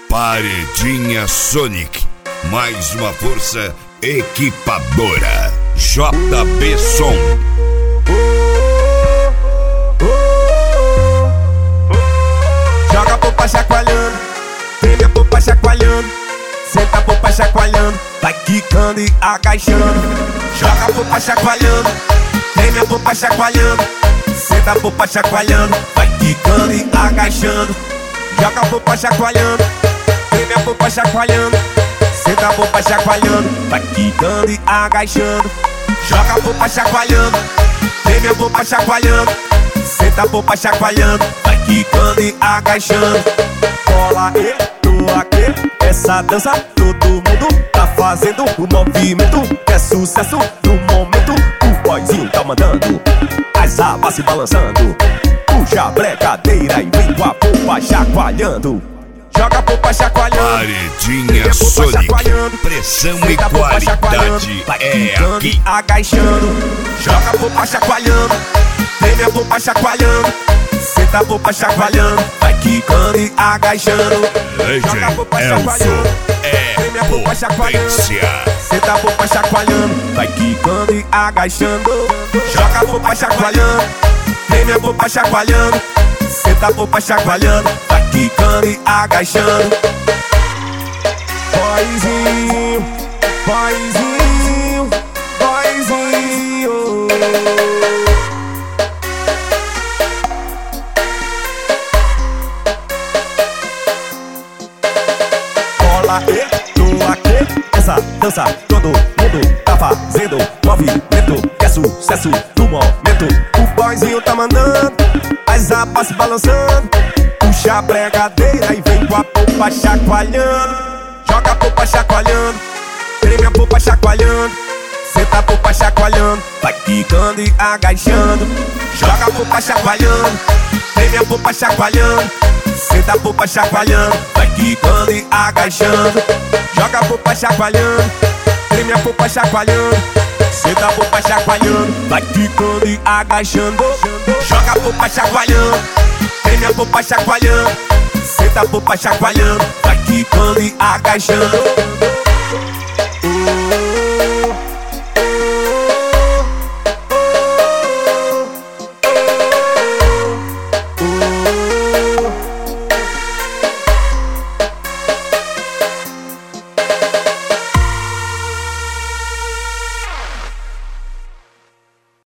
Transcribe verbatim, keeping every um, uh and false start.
Paredinha Sonic, mais uma força equipadora. J B Som. Joga a popa chacoalhando, treme a popa chacoalhando, senta a popa chacoalhando, vai quicando e agachando. Joga a popa chacoalhando, treme a popa chacoalhando, senta a popa chacoalhando, vai quicando e agachando. Joga a popa chacoalhando, treme a popa chacoalhando, senta a popa chacoalhando, vai quicando e agachando. Joga a popa chacoalhando, treme a popa chacoalhando, senta a popa chacoalhando, vai quicando e agachando. Bola e tô aqui, essa dança todo mundo tá fazendo. O movimento é sucesso no momento. O boyzinho tá mandando, as abas se balançando, puxa a brecadeira e vem com a popa chacoalhando. Joga a popa chacoalhando, Paredinha Sonic, pressão e qualidade é aqui. Agachando, joga a popa chacoalhando, treme a popa chacoalhando, senta a popa chacoalhando, vai quicando e agachando. Joga a popa chacoalhando, treme a popa chacoalhando, senta a popa chacoalhando, vai quicando e agachando. Joga a popa chacoalhando, treme a popa chacoalhando, senta a popa chacoalhando, vai quicando e agachando. Boyzinho, boyzinho, boyzinho. Bola e tô aqui, essa dança todo mundo tá fazendo. Movimento é sucesso no momento. O boyzinho tá mandando, as abas se balançando, puxa a bregadeira e vem com a popa chacoalhando. Joga a popa chacoalhando, treme a popa chacoalhando, senta a popa chacoalhando, vai quicando e agachando. Joga a popa chacoalhando, treme a popa chacoalhando, senta a popa chacoalhando, vai quicando e agachando. Joga a popa chacoalhando, treme a popa chacoalhando, senta a popa chacoalhando, vai quicando e agachando. Joga a popa chacoalhando, treme a popa chacoalhando, senta a popa chacoalhando, vai quicando e agachando.